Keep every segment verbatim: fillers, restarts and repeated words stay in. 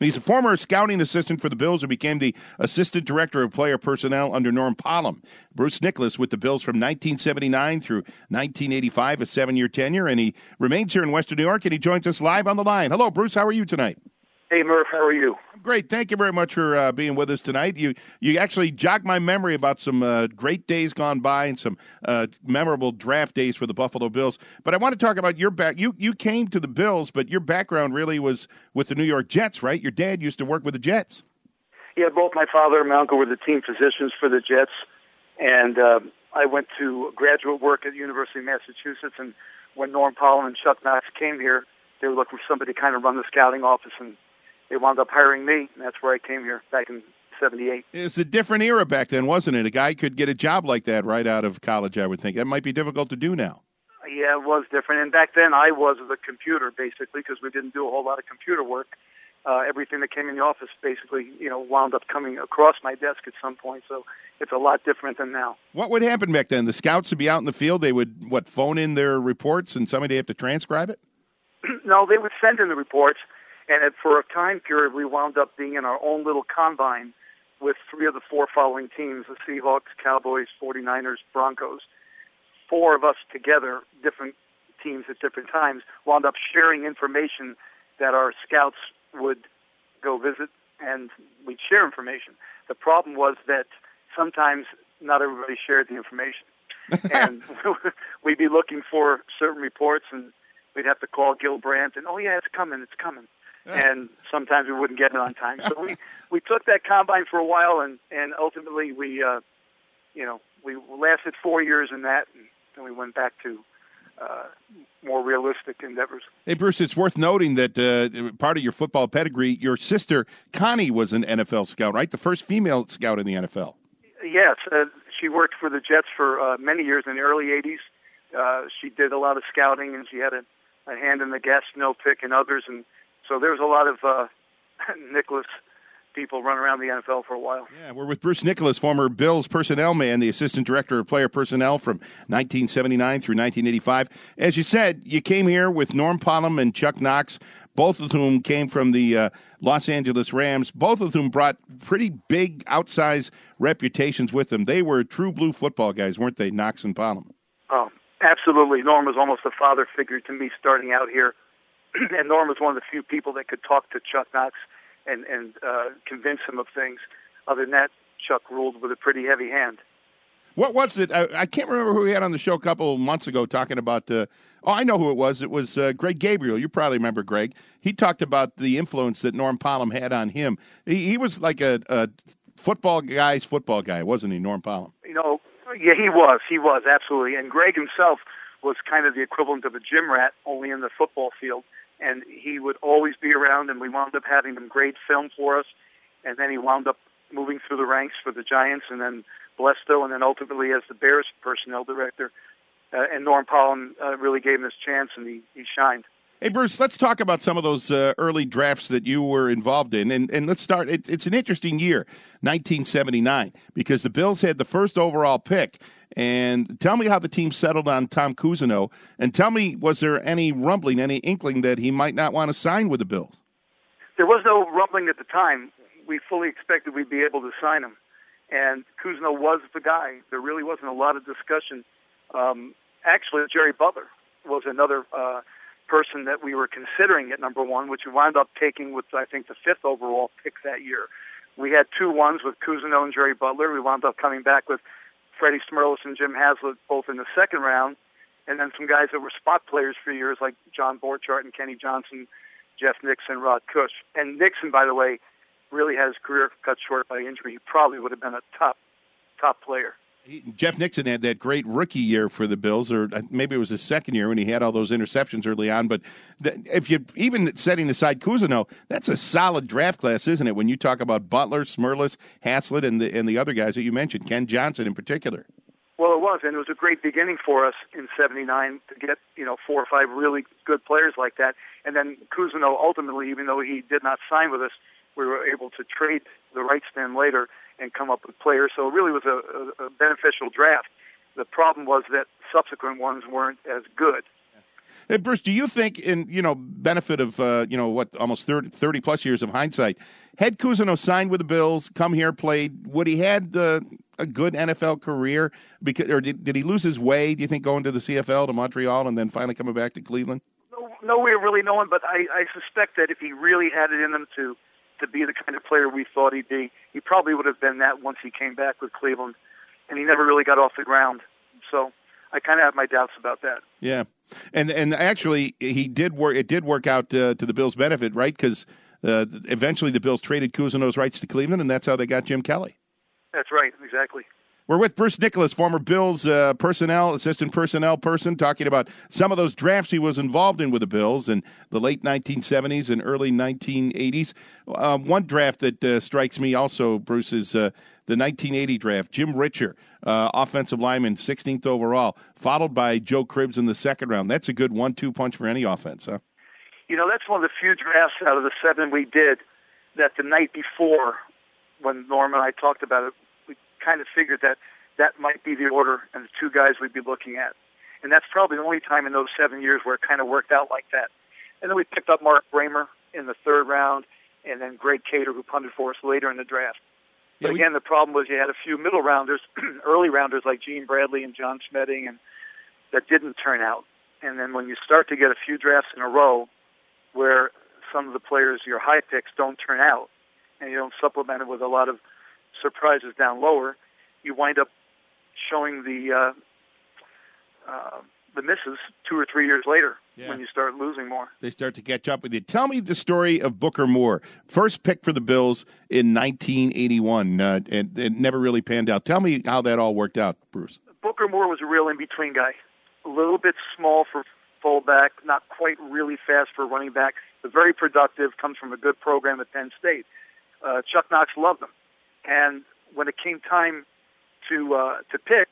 He's a former scouting assistant for the Bills who became the assistant director of player personnel under Norm Pollum. Bruce Nicholas with the Bills from nineteen seventy-nine through nineteen eighty-five, a seven-year tenure, and he remains here in Western New York, and he joins us live on the line. Hello, Bruce. How are you tonight? Hey, Murph. How are you? Great. Thank you very much for uh, being with us tonight. You you actually jogged my memory about some uh, great days gone by and some uh, memorable draft days for the Buffalo Bills. But I want to talk about your back. You you came to the Bills, but your background really was with the New York Jets, right? Your dad used to work with the Jets. Yeah, both my father and my uncle were the team physicians for the Jets, and uh, I went to graduate work at the University of Massachusetts. And when Norm Pollum and Chuck Knox came here, they were looking for somebody to kind of run the scouting office, and they wound up hiring me, and that's where I came here back in seventy-eight. It's a different era back then, wasn't it? A guy could get a job like that right out of college, I would think. That might be difficult to do now. Yeah, it was different. And back then I was the computer, basically, because we didn't do a whole lot of computer work. Uh, everything that came in the office basically, you know, wound up coming across my desk at some point. So it's a lot different than now. What would happen back then? The scouts would be out in the field. They would, what, phone in their reports and somebody have to transcribe it? No, they would send in the reports. And at, for a time period, we wound up being in our own little combine with three of the four following teams, the Seahawks, Cowboys, forty-niners, Broncos. Four of us together, different teams at different times, wound up sharing information that our scouts would go visit, and we'd share information. The problem was that sometimes not everybody shared the information. And we'd be looking for certain reports, and we'd have to call Gil Brandt, and, oh, yeah, it's coming, it's coming. And sometimes we wouldn't get it on time. So we, we took that combine for a while, and, and ultimately we, uh, you know, we lasted four years in that, and then we went back to uh, more realistic endeavors. Hey, Bruce, it's worth noting that uh, part of your football pedigree, your sister, Connie, was an N F L scout, right? The first female scout in the N F L. Yes. Uh, she worked for the Jets for uh, many years in the early eighties. Uh, she did a lot of scouting, and she had a, a hand in the Gastineau pick and others, and so there was a lot of uh, Nicholas people running around the N F L for a while. Yeah, we're with Bruce Nicholas, former Bills personnel man, the assistant director of player personnel from nineteen seventy-nine through nineteen eighty-five. As you said, you came here with Norm Pollum and Chuck Knox, both of whom came from the uh, Los Angeles Rams, both of whom brought pretty big, outsized reputations with them. They were true blue football guys, weren't they, Knox and Pollum? Oh, absolutely. Norm was almost a father figure to me starting out here. And Norm was one of the few people that could talk to Chuck Knox and, and uh, convince him of things. Other than that, Chuck ruled with a pretty heavy hand. What was it? I, I can't remember who we had on the show a couple of months ago talking about the. Oh, I know who it was. It was uh, Greg Gabriel. You probably remember Greg. He talked about the influence that Norm Pollum had on him. He, he was like a, a football guy's football guy, wasn't he, Norm Pollum? You know, yeah, he was. He was, absolutely. And Greg himself was kind of the equivalent of a gym rat, only in the football field. And he would always be around, and we wound up having him grade film for us. And then he wound up moving through the ranks for the Giants, and then Blesto, and then ultimately as the Bears personnel director. Uh, and Norm Pollum uh, really gave him his chance, and he, he shined. Hey, Bruce, let's talk about some of those uh, early drafts that you were involved in. And, and let's start. It, it's an interesting year, nineteen seventy-nine, because the Bills had the first overall pick. And tell me how the team settled on Tom Cousineau. And tell me, was there any rumbling, any inkling that he might not want to sign with the Bills? There was no rumbling at the time. We fully expected we'd be able to sign him. And Cousineau was the guy. There really wasn't a lot of discussion. Um, actually, Jerry Butler was another uh, person that we were considering at number one, which we wound up taking with, I think, the fifth overall pick that year. We had two ones with Cousineau and Jerry Butler. We wound up coming back with Freddie Smirlis and Jim Haslett both in the second round, and then some guys that were spot players for years like John Borchardt and Kenny Johnson, Jeff Nixon, Rod Cush. And Nixon, by the way, really had his career cut short by injury. He probably would have been a top, top player. He, Jeff Nixon had that great rookie year for the Bills, or maybe it was his second year when he had all those interceptions early on. But the, if you even setting aside Cousineau, that's a solid draft class, isn't it? When you talk about Butler, Smirlis, Haslett, and the and the other guys that you mentioned, Ken Johnson in particular. Well, it was, and it was a great beginning for us in seventy-nine to get you know four or five really good players like that. And then Cousineau ultimately, even though he did not sign with us, we were able to trade the rights to him later and come up with players. So it really was a, a, a beneficial draft. The problem was that subsequent ones weren't as good. Hey, Bruce, do you think, in you know benefit of uh, you know what almost thirty, thirty plus years of hindsight, had Cousineau signed with the Bills, come here, played, would he had uh, a good N F L career? Because or did, did he lose his way? Do you think going to the C F L to Montreal and then finally coming back to Cleveland? No, no way of really knowing, but I, I suspect that if he really had it in him to to be the kind of player we thought he'd be, he probably would have been that once he came back with Cleveland, and he never really got off the ground. So I kind of have my doubts about that. Yeah, and and actually he did work. It did work out uh, to the Bills' benefit, right? Because uh, eventually the Bills traded Cousineau's rights to Cleveland, and that's how they got Jim Kelly. That's right, exactly. We're with Bruce Nicholas, former Bills uh, personnel, assistant personnel person, talking about some of those drafts he was involved in with the Bills in the late nineteen seventies and early nineteen eighties. Uh, one draft that uh, strikes me also, Bruce, is uh, the nineteen eighty draft. Jim Richer, uh, offensive lineman, sixteenth overall, followed by Joe Cribbs in the second round. That's a good one two punch for any offense, huh? You know, that's one of the few drafts out of the seven we did that the night before, when Norm and I talked about it, we kind of figured that that might be the order and the two guys we'd be looking at. And that's probably the only time in those seven years where it kind of worked out like that. And then we picked up Mark Bramer in the third round, and then Greg Cater, who punted for us later in the draft. But yeah, we... again, the problem was you had a few middle rounders, early rounders like Gene Bradley and John Schmedding, and that didn't turn out. And then when you start to get a few drafts in a row where some of the players, your high picks, don't turn out, and you don't supplement it with a lot of surprises down lower, you wind up showing the uh, uh, the misses two or three years later yeah. when you start losing more. They start to catch up with you. Tell me the story of Booker Moore, first pick for the Bills in nineteen eighty-one, uh, and it never really panned out. Tell me how that all worked out, Bruce. Booker Moore was a real in-between guy, a little bit small for fullback, not quite really fast for running back, but very productive, comes from a good program at Penn State. Uh, Chuck Knox loved him. And when it came time to uh, to pick,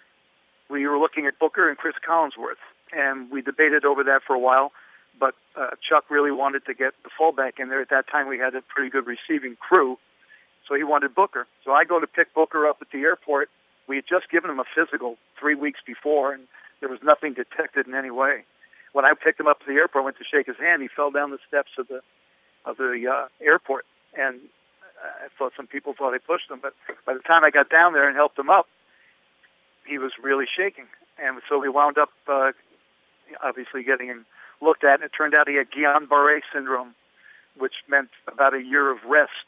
we were looking at Booker and Chris Collinsworth, and we debated over that for a while, but uh, Chuck really wanted to get the fullback in there. At that time, we had a pretty good receiving crew, so he wanted Booker. So I go to pick Booker up at the airport. We had just given him a physical three weeks before, and there was nothing detected in any way. When I picked him up to the airport, I went to shake his hand, he fell down the steps of the of the uh, airport, and I thought some people thought I pushed him, but by the time I got down there and helped him up, he was really shaking. And so we wound up uh, obviously getting him looked at, and it turned out he had Guillain-Barré syndrome, which meant about a year of rest,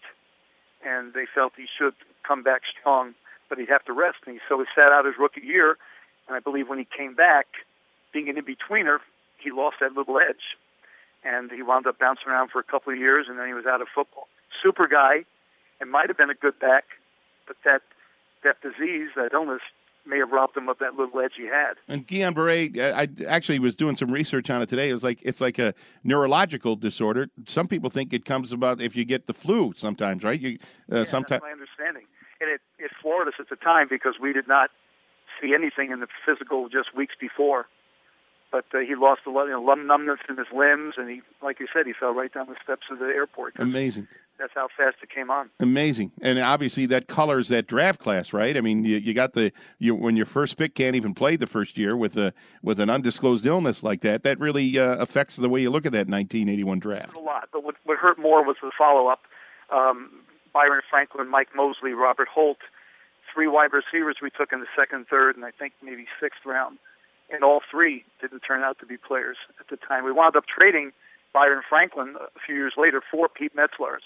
and they felt he should come back strong, but he'd have to rest. And so he sat out his rookie year, and I believe when he came back, being an in-betweener, he lost that little edge, and he wound up bouncing around for a couple of years, and then he was out of football. Super guy. It might have been a good back, but that that disease, that illness, may have robbed him of that little edge he had. And Guillain-Barré, I actually was doing some research on it today. It was like it's like a neurological disorder. Some people think it comes about if you get the flu sometimes, right? You, uh, yeah, sometime... that's my understanding. And it, it floored us at the time because we did not see anything in the physical just weeks before. But uh, he lost a lot, you know, numbness in his limbs, and he, like you said, he fell right down the steps of the airport. Amazing. That's how fast it came on. Amazing, and obviously that colors that draft class, right? I mean, you, you got the you when your first pick can't even play the first year with a with an undisclosed illness like that. That really uh, affects the way you look at that nineteen eighty-one draft. A lot, but what, what hurt more was the follow up. Um, Byron Franklin, Mike Mosley, Robert Holt, three wide receivers we took in the second, third, and I think maybe sixth round. And all three didn't turn out to be players at the time. We wound up trading Byron Franklin a few years later for Pete Metzlars.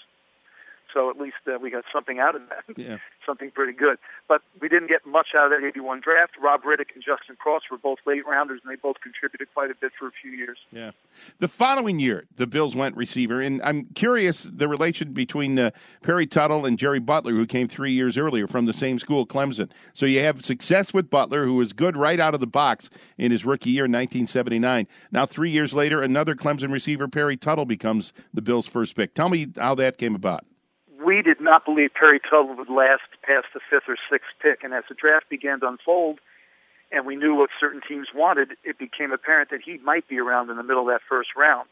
So at least uh, we got something out of that, yeah. something pretty good. But we didn't get much out of that eighty-one draft. Rob Riddick and Justin Cross were both late rounders, and they both contributed quite a bit for a few years. Yeah. The following year, the Bills went receiver, and I'm curious the relation between uh, Perry Tuttle and Jerry Butler, who came three years earlier from the same school, Clemson. So you have success with Butler, who was good right out of the box in his rookie year in nineteen seventy-nine. Now, three years later, another Clemson receiver, Perry Tuttle, becomes the Bills' first pick. Tell me how that came about. We did not believe Perry Tuttle would last past the fifth or sixth pick, and as the draft began to unfold and we knew what certain teams wanted, it became apparent that he might be around in the middle of that first round.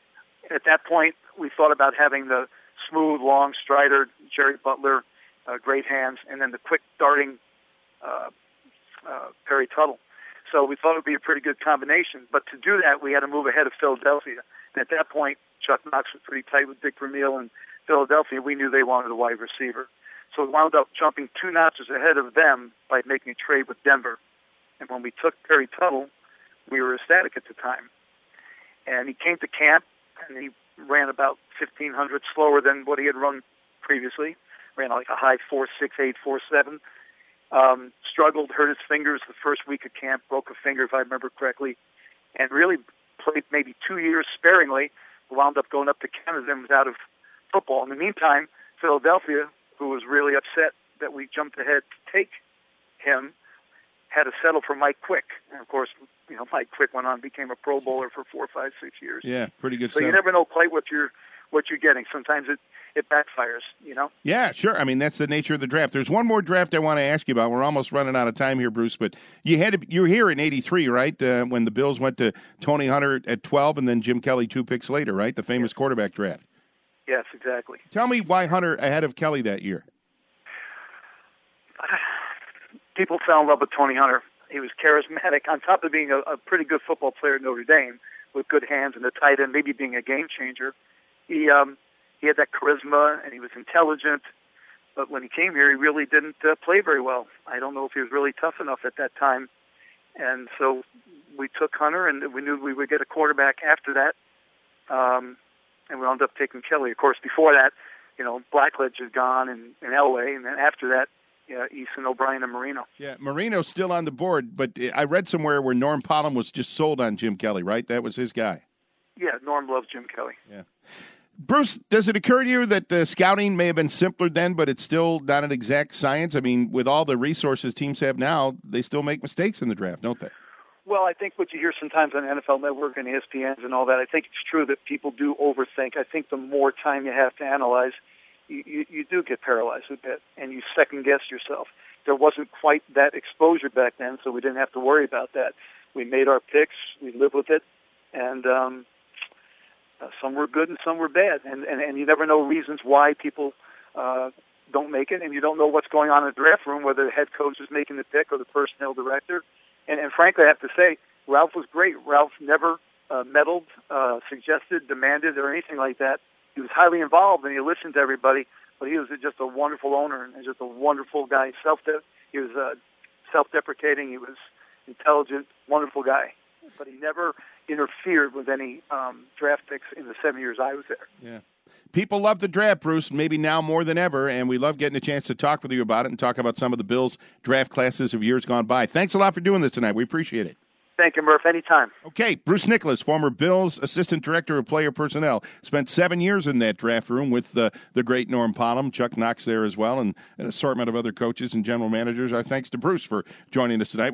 At that point, we thought about having the smooth, long strider, Jerry Butler, uh, great hands, and then the quick darting uh, uh, Perry Tuttle. So we thought it would be a pretty good combination. But to do that, we had to move ahead of Philadelphia. And at that point, Chuck Knox was pretty tight with Dick Vermeil, and Philadelphia, we knew they wanted a wide receiver. So we wound up jumping two notches ahead of them by making a trade with Denver. And when we took Perry Tuttle, we were ecstatic at the time. And he came to camp, and he ran about fifteen hundred slower than what he had run previously. Ran like a high four six eight, four seven. Um, struggled, hurt his fingers the first week of camp, broke a finger if I remember correctly, and really played maybe two years sparingly. Wound up going up to Canada and was out of football. In the meantime, Philadelphia, who was really upset that we jumped ahead to take him, had to settle for Mike Quick. And of course, you know, Mike Quick went on, became a Pro Bowler for four, five, six years. Yeah, pretty good So stuff. you never know quite what you're what you're getting. Sometimes it, it backfires, you know? Yeah, sure. I mean, that's the nature of the draft. There's one more draft I want to ask you about. We're almost running out of time here, Bruce, but you had to, you were here in eighty-three, right, uh, when the Bills went to Tony Hunter at twelve and then Jim Kelly two picks later, right, the famous quarterback draft. Yes, exactly. Tell me why Hunter ahead of Kelly that year. People fell in love with Tony Hunter. He was charismatic, on top of being a, a pretty good football player at Notre Dame with good hands and a tight end, maybe being a game changer. He um, he had that charisma, and he was intelligent. But when he came here, he really didn't uh, play very well. I don't know if he was really tough enough at that time. And so we took Hunter, and we knew we would get a quarterback after that. Um, and we wound up taking Kelly. Of course, before that, you know, Blackledge had gone, and, and Elway, and then after that, yeah, Eason, O'Brien, and Marino. Yeah, Marino's still on the board, but I read somewhere where Norm Pollum was just sold on Jim Kelly, right? That was his guy. Yeah, Norm loves Jim Kelly. Yeah. Bruce, does it occur to you that uh, scouting may have been simpler then, but it's still not an exact science? I mean, with all the resources teams have now, they still make mistakes in the draft, don't they? Well, I think what you hear sometimes on N F L Network and E S P N and all that, I think it's true that people do overthink. I think the more time you have to analyze, you, you, you do get paralyzed a bit, and you second-guess yourself. There wasn't quite that exposure back then, so we didn't have to worry about that. We made our picks, we lived with it, and um, uh, some were good and some were bad. And, and, and you never know reasons why people uh, don't make it, and you don't know what's going on in the draft room, whether the head coach is making the pick or the personnel director. And, and frankly, I have to say, Ralph was great. Ralph never uh, meddled, uh, suggested, demanded, or anything like that. He was highly involved, and he listened to everybody, but he was just a wonderful owner and just a wonderful guy. Self, He was uh, self-deprecating. He was intelligent, wonderful guy. But he never interfered with any um, draft picks in the seven years I was there. Yeah. People love the draft, Bruce, maybe now more than ever, and we love getting a chance to talk with you about it and talk about some of the Bills' draft classes of years gone by. Thanks a lot for doing this tonight. We appreciate it. Thank you, Murph. Anytime. Okay, Bruce Nicholas, former Bills Assistant Director of Player Personnel, spent seven years in that draft room with the, the great Norm Pollum, Chuck Knox there as well, and an assortment of other coaches and general managers. Our thanks to Bruce for joining us tonight.